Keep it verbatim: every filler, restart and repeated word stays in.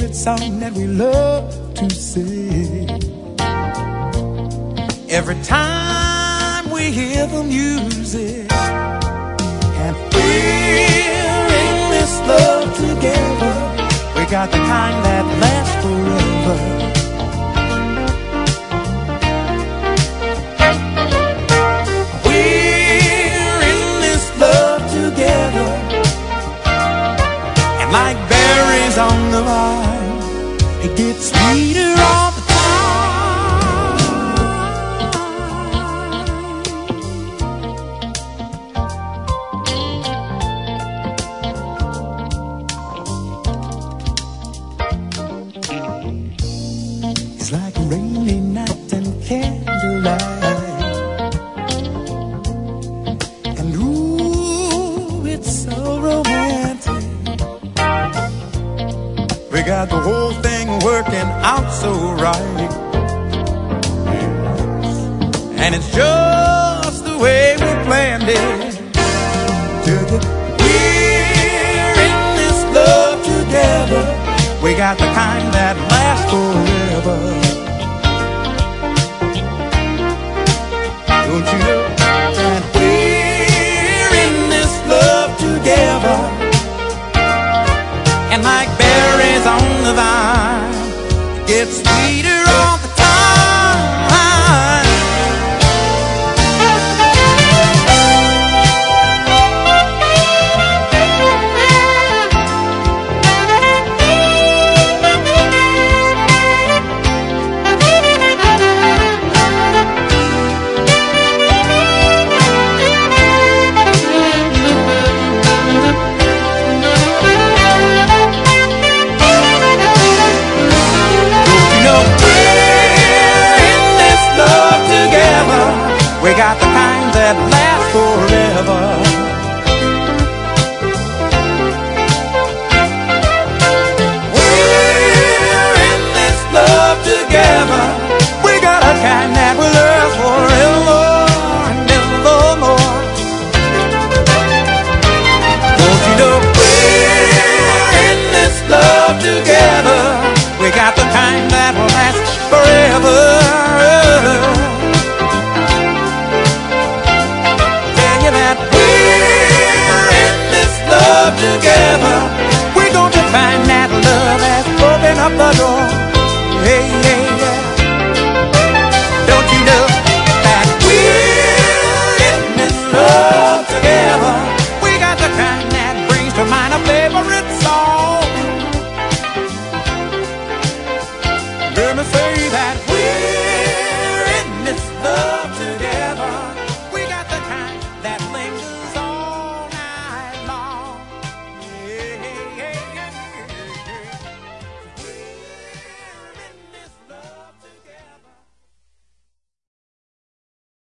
favorite song that we love to sing. Every time we hear the music, and we're in this love together, we got the kind that lasts forever. We're in this love together, and like berries on the vine, it gets sweeter all the time. It's like a rainy night and candlelight, and ooh, it's so romantic. We got the whole thing working out so right, and it's just the way we planned it. We're in this love together, we got the kind that lasts forever. Don't you know that we're in this love together, and like berries on the vine, it gets sweeter all the time. We got the kind that lasts forever. We're in this love together, we got a kind that will last forever and evermore. Don't you know we're in this love together, we got the kind that will last forever. Together, we're going to find that love that's opened up the door. Hey, hey, yeah. Don't you know that we're in this love together? We got the kind that brings to mind a favorite song.